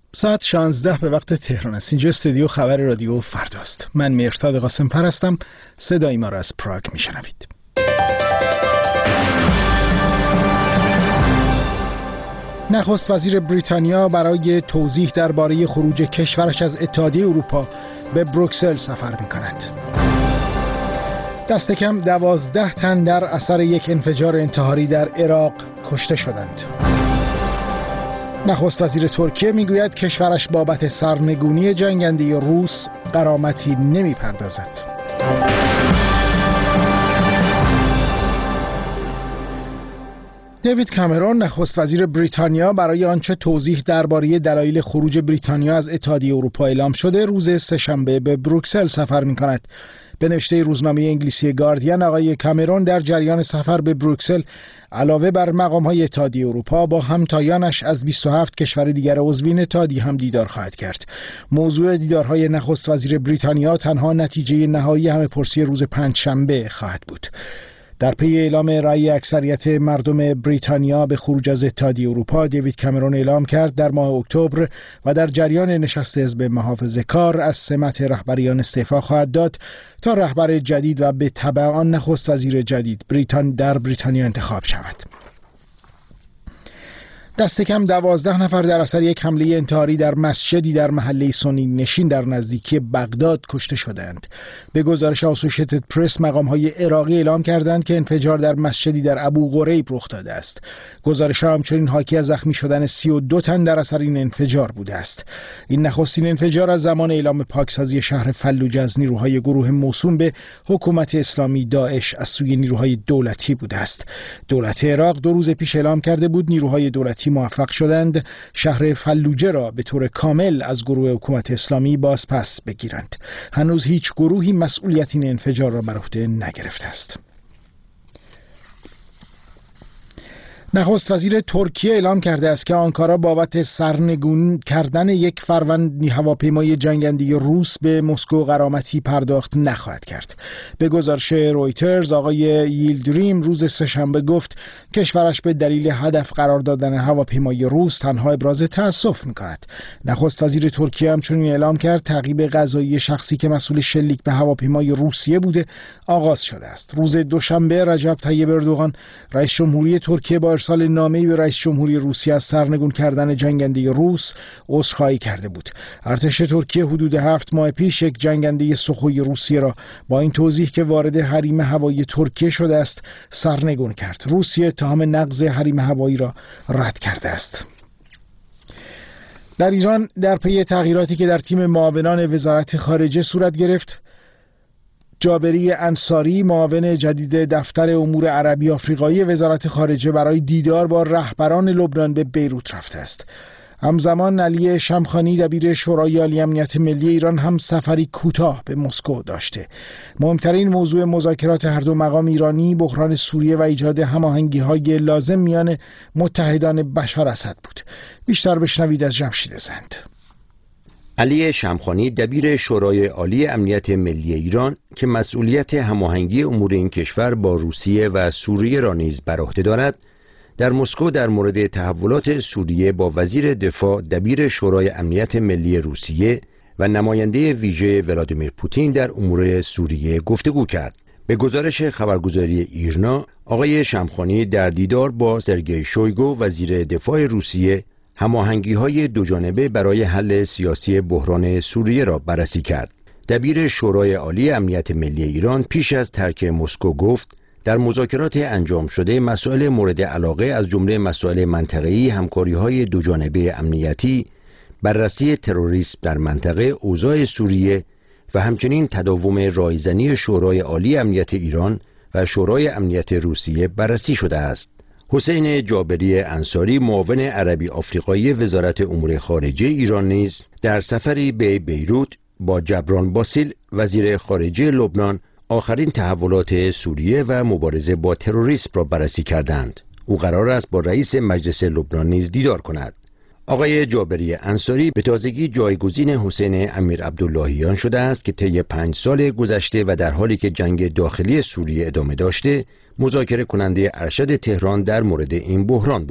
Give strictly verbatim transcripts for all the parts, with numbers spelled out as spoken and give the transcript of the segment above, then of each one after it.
ساعت شانزده به وقت تهران است. اینجا استودیو خبر رادیو فرداست. من مهرداد قاسم‌پر هستم. صدای ما را از پراگ میشنوید. نخست وزیر بریتانیا برای توضیح درباره خروج کشورش از اتحادیه اروپا به بروکسل سفر می‌کند. دست کم دوازده تن در اثر یک انفجار انتحاری در عراق کشته شدند. نخست وزیر ترکیه میگوید کشورش بابت سرنگونی جنگنده روس غرامتی نمیپردازد. دیوید کامرون نخست وزیر بریتانیا برای آنچه توضیح درباره دلایل خروج بریتانیا از اتحادیه اروپا اعلام شده روز سه‌شنبه به بروکسل سفر می‌کند. به نوشته روزنامه انگلیسی گاردین، آقای کامرون در جریان سفر به بروکسل علاوه بر مقام‌های اتحادیه اروپا با همتایانش از بیست و هفت کشور دیگر عضوین اتحادیه هم دیدار خواهد کرد. موضوع دیدارهای نخست وزیر بریتانیا تنها نتیجه نهایی همه‌پرسی روز پنجشنبه خواهد بود. در پی اعلام رأی اکثریت مردم بریتانیا به خروج از اتحادیه اروپا، دیوید کامرون اعلام کرد در ماه اکتبر و در جریان نشست حزب محافظه‌کار از سمت رهبریان استعفا خواهد داد تا رهبر جدید و به تبع آن نخست وزیر جدید بریتان در بریتانیا انتخاب شود. دست کم دوازده نفر در اثر یک حمله انتحاری در مسجدی در محله سنی نشین در نزدیکی بغداد کشته شدند. به گزارش آسوشیتد پرس، مقام‌های عراقی اعلام کردند که انفجار در مسجدی در ابو غریب رخ داده است. گزارش‌ها همچنین حاکی از زخمی شدن سی و دو تن در اثر این انفجار بوده است. این نخستین انفجار از زمان اعلام پاکسازی شهر فلوجه از نیروهای گروه موسوم به حکومت اسلامی داعش از سوی نیروهای دولتی بوده است. دولت عراق دو روز پیش اعلام کرده بود نیروهای دولتی موفق شدند شهر فلوجه را به طور کامل از گروه حکومت اسلامی بازپس بگیرند. هنوز هیچ گروهی مسئولیت این انفجار را بر عهده نگرفته است. نخست وزیر ترکیه اعلام کرده است که آنکارا بابت سرنگون کردن یک فروند هواپیمای جنگنده روس به مسکو غرامتی پرداخت نخواهد کرد. به گزارش رویترز، آقای ییلدریم روز سه‌شنبه گفت کشورش به دلیل هدف قرار دادن هواپیمای روس تنها ابراز تأسف می‌کند. نخست وزیر ترکیه همچنین اعلام کرد تعقیب قضایی شخصی که مسئول شلیک به هواپیمای روسیه بوده آغاز شده است. روز دوشنبه رجب طیب اردوغان رئیس جمهوری ترکیه با ارسال نامه‌ای به رئیس جمهوری روسیه از سرنگون کردن جنگنده روس عذرخواهی کرده بود. ارتش ترکیه حدود هفت ماه پیش یک جنگنده سخوی روسیه را با این توضیح که وارد حریم هوایی ترکیه شده است سرنگون کرد. روسیه اتهام نقض حریم هوایی را رد کرده است. در ایران در پی تغییراتی که در تیم معاونان وزارت خارجه صورت گرفت، جابری انصاری معاون جدید دفتر امور عربی آفریقایی وزارت خارجه برای دیدار با رهبران لبنان به بیروت رفته است. همزمان علی شمخانی دبیر شورای عالی امنیت ملی ایران هم سفری کوتاه به مسکو داشته. مهمترین موضوع مذاکرات هر دو مقام ایرانی بحران سوریه و ایجاد هماهنگی‌های لازم میان متحدان بشار اسد بود. بیشتر بشنوید از جمشید زند. علی شمخانی دبیر شورای عالی امنیت ملی ایران که مسئولیت هماهنگی امور این کشور با روسیه و سوریه را نیز بر عهده دارد، در مسکو در مورد تحولات سوریه با وزیر دفاع دبیر شورای امنیت ملی روسیه و نماینده ویژه ولادیمیر پوتین در امور سوریه گفتگو کرد. به گزارش خبرگزاری ایرنا، آقای شمخانی در دیدار با سرگئی شویگو وزیر دفاع روسیه هماهنگی‌های دوجانبه برای حل سیاسی بحران سوریه را بررسی کرد. دبیر شورای عالی امنیت ملی ایران پیش از ترک مسکو گفت در مذاکرات انجام شده مسائل مورد علاقه از جمله مسائل منطقه‌ای، همکاری‌های دوجانبه امنیتی، بررسی تروریسم در منطقه، اوضاع سوریه و همچنین تداوم رایزنی شورای عالی امنیت ایران و شورای امنیت روسیه بررسی شده است. حسین جابری انصاری معاون عربی آفریقایی وزارت امور خارجه ایران نیز در سفری به بیروت با جبران باسیل وزیر خارجه لبنان آخرین تحولات سوریه و مبارزه با تروریسم را بررسی کردند. او قرار است با رئیس مجلس لبنان نیز دیدار کند. آقای جابری انصاری به تازگی جایگزین حسین امیر عبداللهیان شده است که طی پنج سال گذشته و در حالی که جنگ داخلی سوریه ادامه داشته، مذاکره کننده ارشد تهران در مورد این بحران بود.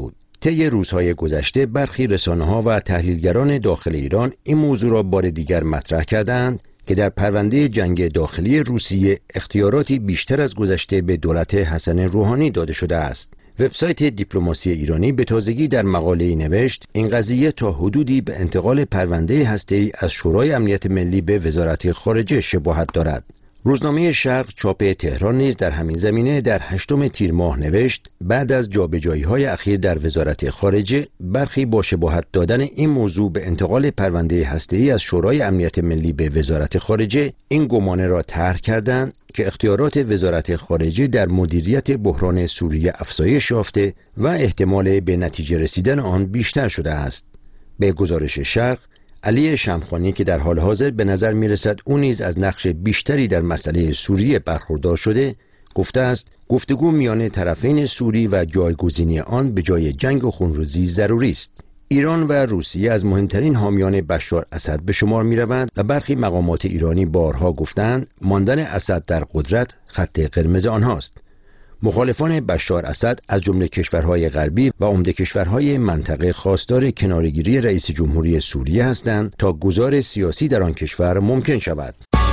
طی روزهای گذشته برخی رسانه‌ها و تحلیلگران داخل ایران این موضوع را بار دیگر مطرح کردند که در پرونده جنگ داخلی روسیه اختیاراتی بیشتر از گذشته به دولت حسن روحانی داده شده است. وبسایت دیپلماسی ایرانی به تازگی در مقاله‌ای نوشت این قضیه تا حدودی به انتقال پرونده هسته‌ای از شورای امنیت ملی به وزارت خارجه شباهت دارد. روزنامه شرق چاپ تهران نیز در همین زمینه در هشتم تیر ماه نوشت بعد از جابجایی‌های اخیر در وزارت خارجه برخی با شباهت دادن این موضوع به انتقال پرونده هسته‌ای از شورای امنیت ملی به وزارت خارجه این گمانه را طرح کردند که اختیارات وزارت خارجه در مدیریت بحران سوریه افزایش یافته و احتمال به نتیجه رسیدن آن بیشتر شده است. به گزارش شرق، علی شمخانی که در حال حاضر به نظر می رسد او نیز از نقش بیشتری در مسئله سوریه برخوردار شده، گفته است گفتگو میان طرفین سوری و جایگزینی آن به جای جنگ و خونریزی ضروری است. ایران و روسیه از مهمترین حامیان بشار اسد به شمار می روند و برخی مقامات ایرانی بارها گفتند ماندن اسد در قدرت خط قرمز آنهاست. مخالفان بشار اسد از جمله کشورهای غربی و عمده کشورهای منطقه خواستار کناره‌گیری رئیس جمهوری سوریه هستند تا گذار سیاسی در آن کشور ممکن شود.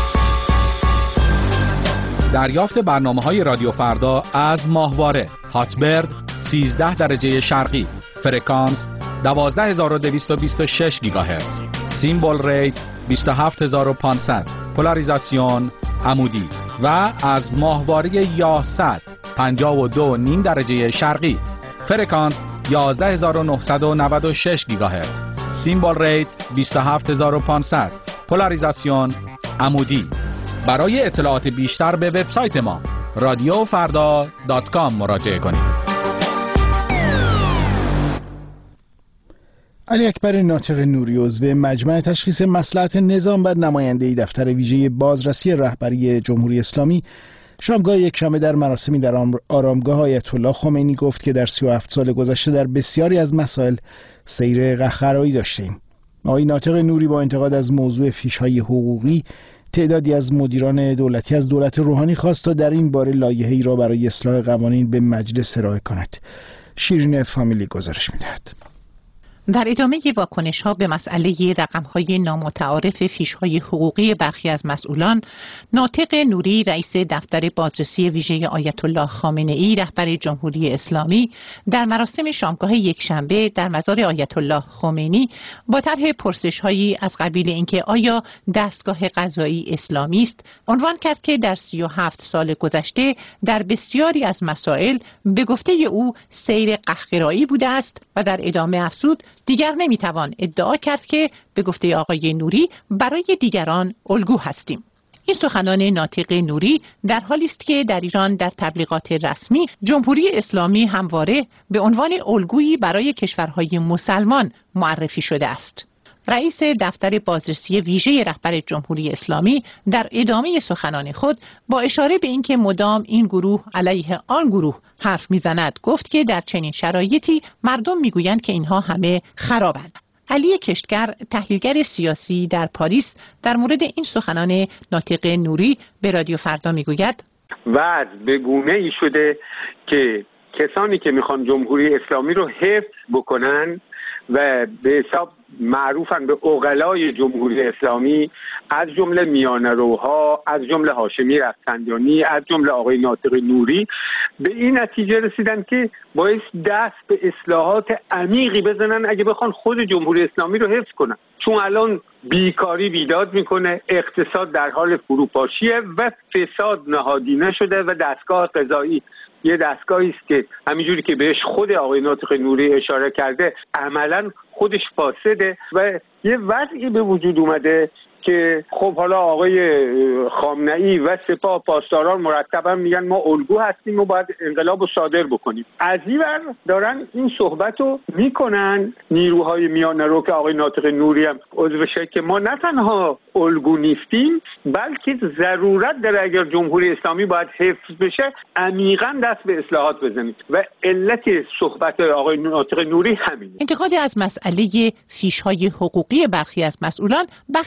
دریافت برنامه‌های رادیو فردا از ماهواره هاتبرد سیزده درجه شرقی، فرکانس دوازده هزار و دویست و بیست و شش گیگاهرتز، سیمبل ریت بیست و هفت هزار و پانصد، پولاریزاسیون عمودی و از ماهواره یاهصد پنجاه و دو و نیم درجه شرقی، فرکانس یازده هزار و نهصد و نود و شش گیگاهرتز، سیمبل ریت بیست و هفت هزار و پانصد، پولاریزاسیون عمودی. برای اطلاعات بیشتر به وبسایت ما رادیو فردا دات کام مراجعه کنید. علی اکبر ناطق نوری عضو مجمع تشخیص مصلحت نظام و نماینده دفتر ویژه بازرسی رهبری جمهوری اسلامی شامگاه یکشنبه در مراسمی در آرامگاه آیت الله خمینی گفت که در سی و هفت سال گذشته در بسیاری از مسائل سیر قهقرایی داشتیم. آقای ناطق نوری با انتقاد از موضوع فیش‌های حقوقی تعدادی از مدیران دولتی از دولت روحانی خواست تا در این باره لایحه‌ای را برای اصلاح قوانین به مجلس ارائه کند. شیرین فامیلی گزارش می‌دهد. در ادامه واکنش‌ها به مسئله رقم‌های نامتعارف فیش‌های حقوقی برخی از مسئولان، ناطق نوری رئیس دفتر بازرسی ویژه آیت الله خامنه‌ای رهبر جمهوری اسلامی در مراسم شامگاه یکشنبه در مزار آیت الله خمینی با طرح پرسش‌هایی از قبیل اینکه آیا دستگاه قضایی اسلامی است، عنوان کرد که در سی و هفت سال گذشته در بسیاری از مسائل به گفته او سیر قهقرایی بوده است و در ادامه افزود دیگر نمیتوان ادعا کرد که به گفته آقای نوری برای دیگران الگو هستیم. این سخنان ناطق نوری در حالی است که در ایران در تبلیغات رسمی جمهوری اسلامی همواره به عنوان الگویی برای کشورهای مسلمان معرفی شده است. رئیس دفتر بازرسی ویژه رهبر جمهوری اسلامی در ادامه سخنان خود با اشاره به اینکه مدام این گروه علیه آن گروه حرف میزند گفت که در چنین شرایطی مردم میگویند که اینها همه خرابند. علی کشتگر تحلیلگر سیاسی در پاریس در مورد این سخنان ناطق نوری به رادیو فردا میگوید وضع به گونه‌ای شده که کسانی که میخوان جمهوری اسلامی رو حفظ بکنن و به حساب معروفن به عقلای جمهوری اسلامی، از جمله میانه‌روها، از جمله هاشمی رفسنجانی، از جمله آقای ناطق نوری، به این نتیجه رسیدن که باید دست به اصلاحات عمیقی بزنن اگه بخوان خود جمهوری اسلامی رو حفظ کنن. چون الان بیکاری بیداد میکنه، اقتصاد در حال فروپاشیه و فساد نهادینه شده و دستگاه قضایی یه دستگاهی است که همینجوری که بهش خود آقای ناطق نوری اشاره کرده عملاً خودش فاسده و یه وضعی به وجود اومده که خب حالا آقای خامنه‌ای و سپاه پاسداران مرتبا میگن ما الگو هستیم و باید انقلاب رو صادر بکنیم. از این ور دارن این صحبت رو میکنن نیروهای میانه رو که آقای ناطق نوری هم عضوشه که ما نه تنها الگو نیستیم بلکه ضرورت داره اگر جمهوری اسلامی باید حفظ بشه عمیقاً دست به اصلاحات بزنیم و علت صحبت آقای ناطق نوری همینه. انتقاد از مسئله فیش‌های حقوقی برخی از مسئولان بخش دیگر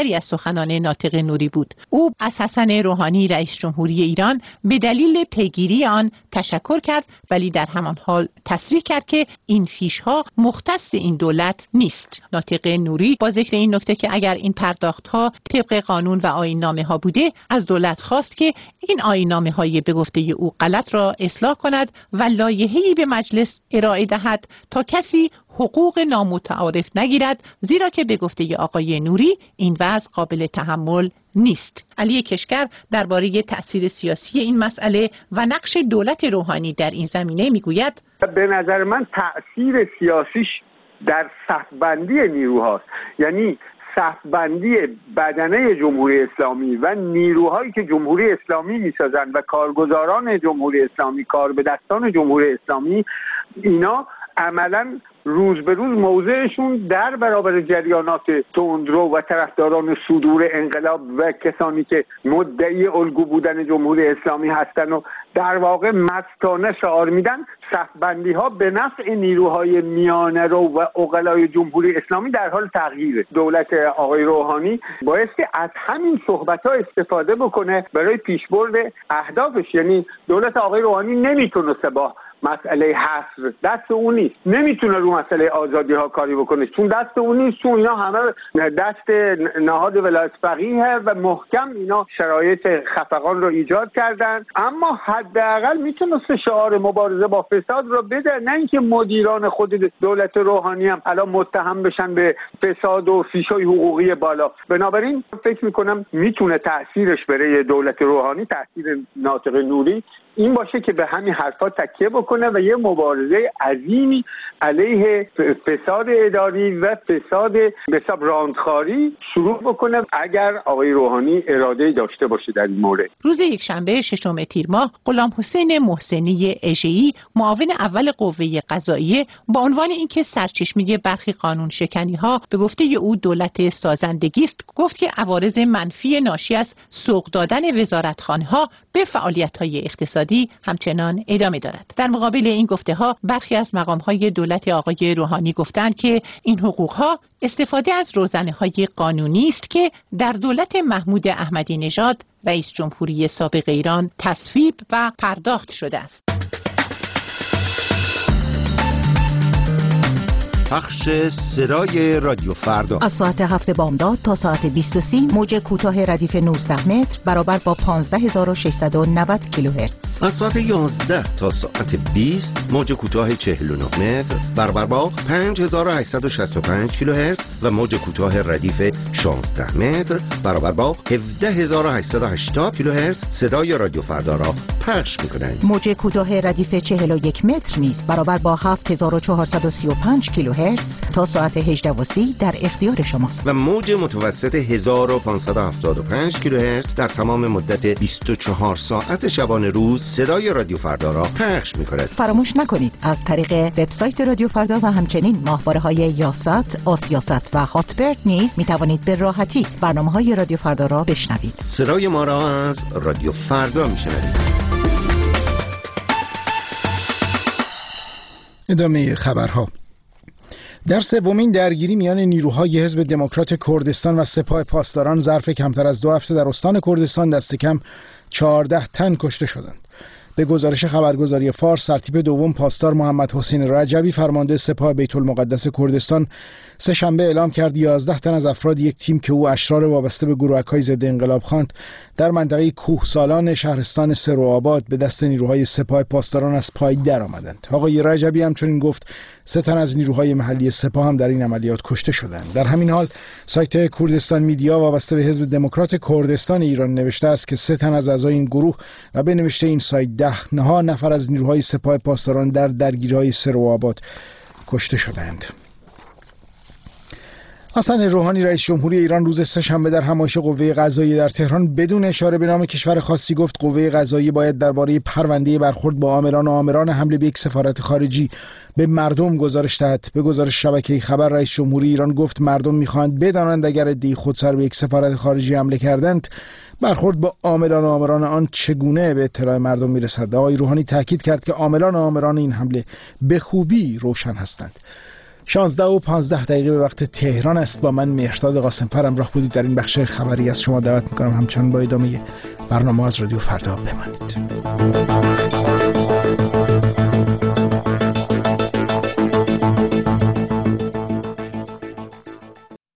دیگری از سخنان ناطق نوری بود. او از حسن روحانی رئیس جمهوری ایران به دلیل پیگیری آن تشکر کرد، ولی در همان حال تصریح کرد که این فیش‌ها مختص این دولت نیست. ناطق نوری با ذکر این نکته که اگر این پرداخت‌ها طبق قانون و آیین‌نامه‌ها بوده، از دولت خواست که این آیین‌نامه‌های به گفته او غلط را اصلاح کند و لایحه‌ای به مجلس ارائه دهد تا کسی حقوق نامتعارف نگیرد، زیرا که به گفته آقای نوری این وضع قابل تحمل نیست. علی کشگر درباره تأثیر سیاسی این مسئله و نقش دولت روحانی در این زمینه میگوید: به نظر من تأثیر سیاسیش در صف‌بندی نیروهاست، یعنی صف‌بندی بدنه جمهوری اسلامی و نیروهایی که جمهوری اسلامی میسازند و کارگزاران جمهوری اسلامی، کاربدستان جمهوری اسلامی، اینا عملاً روز به روز موضعشون در برابر جریانات تندرو و طرفداران صدور انقلاب و کسانی که مدعی الگو بودن جمهوری اسلامی هستن و در واقع مستانه شعار میدن، صف‌بندی ها به نفع نیروهای میانه رو و عقلای جمهوری اسلامی در حال تغییره. دولت آقای روحانی بایستی از همین صحبت ها استفاده بکنه برای پیشبرد اهدافش. یعنی دولت آقای روحانی نمیتونه با مسئله حصر، دست اون نیست، نمیتونه رو مسئله آزادی ها کاری بکنه، چون دست اون نیست، چون اینا همه دست نهاد ولایت فقیه و محکم اینا شرایط خفقان رو ایجاد کردن. اما حداقل میتونه شعار مبارزه با فساد رو بده، نه اینکه مدیران خود دولت روحانی هم الان متهم بشن به فساد و فیشای حقوقی بالا. بنابراین فکر میکنم میتونه تاثیرش برای دولت روحانی، تاثیر ناطق نوری این باشه که به همین حرفا تکیه بکنه و یه مبارزه عظیمی علیه فساد اداری و فساد به حساب راندخاری شروع بکنه اگر آقای روحانی اراده داشته باشه در این مورد. روز یکشنبه ششم تیر ماه غلام حسین محسنی اژه‌ای، معاون اول قوه قضاییه، با عنوان اینکه سرچشمه برخی قانون شکنی ها به گفته او دولت سازندگی است، گفت که عوارض منفی ناشی از سوق دادن وزارتخانه ها به فعالیت های اقتصادی همچنان ادامه دارد. در مقابل این گفته ها برخی از مقام های دولت آقای روحانی گفتند که این حقوق ها استفاده از روزنه های قانونی است که در دولت محمود احمدی نژاد رئیس جمهوری سابق ایران تصویب و پرداخت شده است. پخش صدای رادیو فردا از ساعت هفت بامداد تا ساعت بیست و سه موج کوتاه ردیف نوزده متر برابر با پانزده هزار و ششصد و نود کیلوهرتز. از ساعت یازده تا ساعت بیست موج کوتاه چهل و نه متر برابر با پنج هزار و هشتصد و شصت و پنج کیلوهرتز و موج کوتاه ردیف شانزده متر برابر با هفده هزار و هشتصد و هشتاد کیلوهرتز صدای رادیو فردا را پخش می‌کنند. موج کوتاه ردیف چهل و یک متر نیز برابر با هفت هزار و چهارصد و سی و پنج کیلوهرتز تا ساعت هجده و سی در اختیار شماست. و موج متوسط هزار و پانصد و هفتاد و پنج کیلوهرتز در تمام مدت بیست و چهار ساعت شبانه روز صدای رادیو فردا را پخش می‌کند. فراموش نکنید از طریق وبسایت رادیو فردا و همچنین ماهواره‌های یاست، آسیاست و هاتبرد نیز می‌توانید به راحتی برنامه‌های رادیو فردا را بشنوید. صدای ما را از رادیو فردا می‌شنوید. ادامه خبرها. در سومین درگیری میان نیروهای حزب دموکرات کردستان و سپاه پاسداران ظرف کمتر از دو هفته در استان کردستان دست کم چهارده تن کشته شدند. به گزارش خبرگزاری فارس، سرتیپ دوم پاسدار محمد حسین رجبی فرمانده سپاه بیت المقدس کردستان سه شنبه اعلام کرد یازده تن از افراد یک تیم که او اشرار وابسته به گروهک‌های ضد انقلاب خواند در منطقه کوهسالان شهرستان سروآباد به دست نیروهای سپاه پاسداران از پای درآمدند. آقای رجبی همچنین گفت سه تن از نیروهای محلی سپاه هم در این عملیات کشته شدند. در همین حال سایت کردستان میدیا وابسته به حزب دموکرات کردستان ایران نوشته است که سه تن از اعضای این گروه و به نوشته این سایت ده نها نفر از نیروهای سپاه پاسداران در درگیری‌های سروآباد کشته شدند. حسن روحانی رئیس جمهوری ایران روز سه‌شنبه در همایش قوه قضاییه در تهران بدون اشاره به نام کشور خاصی گفت قوه قضاییه باید درباره پرونده برخورد با آمران و آمران حمله به یک سفارت خارجی به مردم گزارش دهد. به گزارش شبکه خبر رئیس جمهوری ایران گفت مردم می‌خواهند بدانند اگر عده‌ای خودسر به یک سفارت خارجی حمله کردند برخورد با عاملان و آمران آن چگونه به اطلاع مردم میرسد. آقای روحانی تاکید کرد که عاملان و آمران این حمله به خوبی روشن هستند. شانزده و پانزده دقیقه به وقت تهران است. با من مهرداد قاسم‌فر همراه بودید در این بخش خبری. از شما دعوت می‌کنم همچنان با ادامه برنامه از رادیو فردا بمانید.